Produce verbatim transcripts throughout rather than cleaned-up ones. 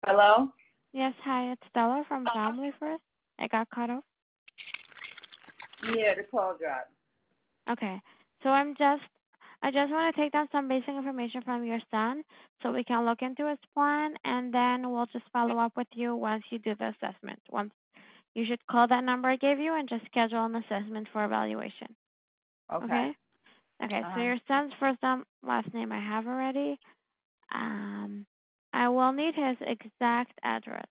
Hello? Yes, hi, it's Stella from Family First. I got cut off. Yeah, the call dropped. Okay, so I'm just, I just want to take down some basic information from your son so we can look into his plan, and then we'll just follow up with you once you do the assessment. Once you should call that number I gave you and just schedule an assessment for evaluation. Okay. Okay? Okay, so Uh-huh. your son's first and last name I have already. Um, I will need his exact address.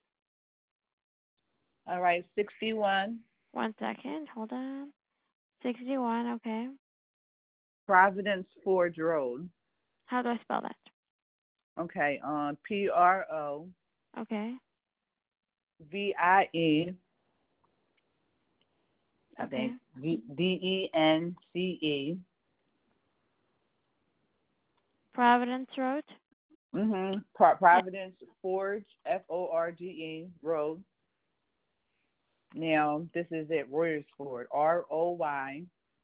All right, sixty-one One second, hold on. sixty-one, okay. Providence Forge Road. How do I spell that? Okay, um, P R O Okay, V I E, I okay. think, D E N C E. Providence Road. Mm-hmm. Pro- Providence Forge, F O R G E, Road. Now, this is at Royersford, R O Y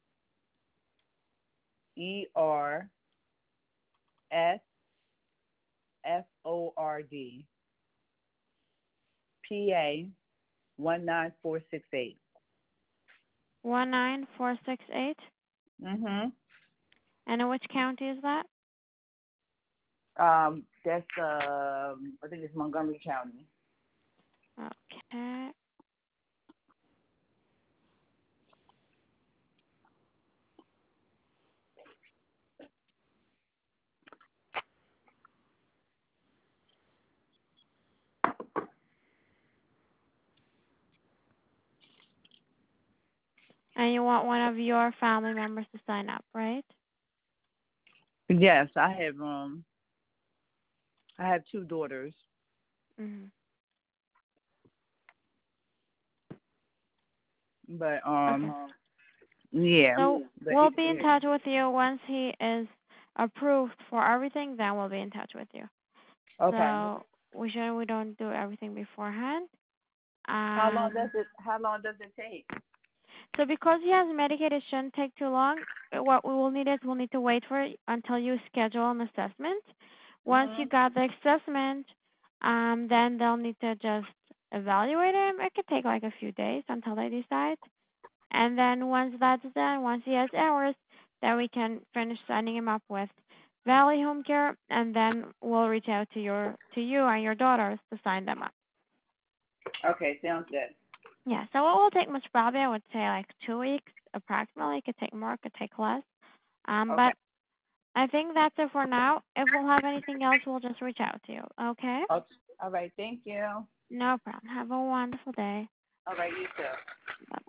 E R S F O R D, P A one nine four six eight. one nine four six eight. Mm-hmm. And in which county is that? Um, that's, uh, I think it's Montgomery County. Okay. And you want one of your family members to sign up, right? Yes, I have, um, I have two daughters. Mm-hmm. But, Okay. um, yeah. So But, we'll it, be in it, touch with you once he is approved for everything. Then we'll be in touch with you. okay. So we sure we don't do everything beforehand. How long does Um. it, how long does it take? So because he has Medicaid, it shouldn't take too long. Uh, What we will need is we'll need to wait for it until you schedule an assessment. Once you Mm-hmm. got the assessment, um, then they'll need to just evaluate him. It could take like a few days until they decide. And then once that's done, once he has hours, then we can finish signing him up with Valley Home Care, and then we'll reach out to your to you and your daughters to sign them up. Okay, sounds good. Yeah, so it will take much probably I would say like two weeks approximately. It could take more, it could take less. Um, Okay. but I think that's it for now. If we'll have anything else, we'll just reach out to you. Okay? Okay. All right, thank you. No problem. Have a wonderful day. All right, you too. Bye.